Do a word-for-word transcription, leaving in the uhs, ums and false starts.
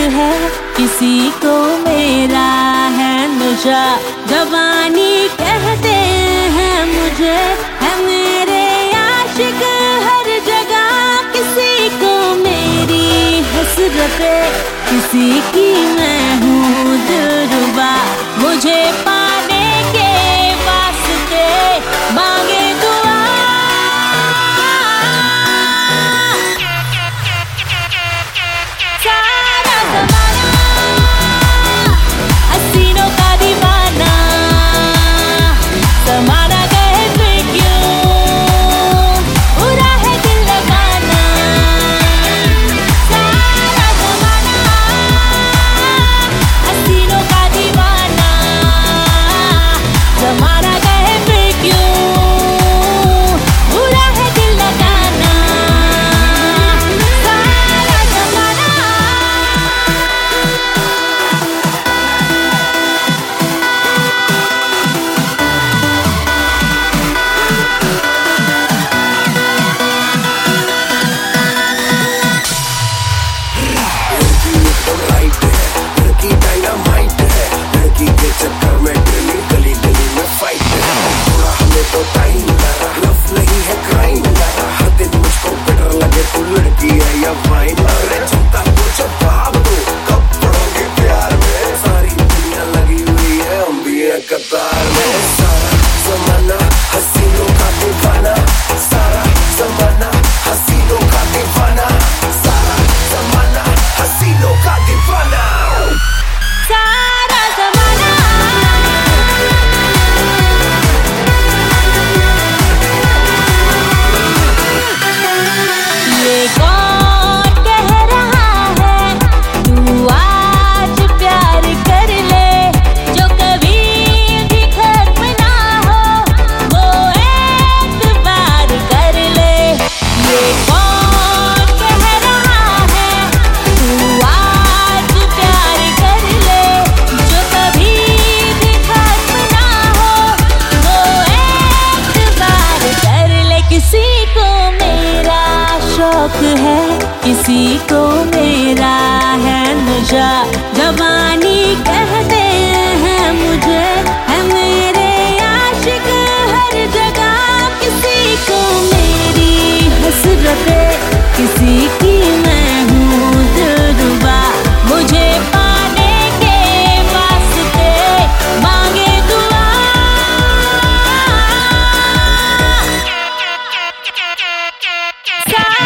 है, किसी को मेरा है नशा। जवानी कहते हैं मुझे, है मेरे आशिक हर जगह। किसी को मेरी हसरतें, किसी की मैं हूँ दिलरुबा। मुझे पाने के वास्ते मांगे दुआ। सारा ज़माना हसीनों का दीवाना, ज़माना कहे फिर क्यों, बुरा है दिल लगाना। सारा ज़माना हसीनों का दीवाना, ज़माना कहे फिर क्यों, बुरा है दिल लगाना। सारा ज़माना राइट है, लड़की डायनामाइट है। लड़की के चक्कर में गली गली गली में फाइट है। थोड़ा हमें तो टाइम लगा, लव नहीं है क्राइम लगा। हर दिन मुझको बेटर लगे तू लड़की है या वाइन। अरे चिंता को जवाब दो, कब पड़ोगे प्यार में। सारी दुनिया लगी हुई है, हम भी हैं कतार में। सारा ज़माना हसीनों का दीवाना, सारा ज़माना हसीनों का दीवाना, सारा ज़माना हसीनों का दीवाना। सारा ज़माना ये कौन कह रहा है, तू आज प्यार कर ले। जो कभी भी खत्म ना हो, वो एतबार कर ले। ये कौन कह रहा है, तू आज प्यार कर ले। जो कभी भी खत्म ना हो, वो एतबार कर ले। किसी को मेरा शौक है, किसी को मेरा है नशा। जवानी कहते हैं मुझे, है मेरे आशिक हर जगह। किसी को मेरी हसरतें, किसी की मैं हूँ दिलरुबा। मुझे पाने के वास्ते मांगे दुआ। सारा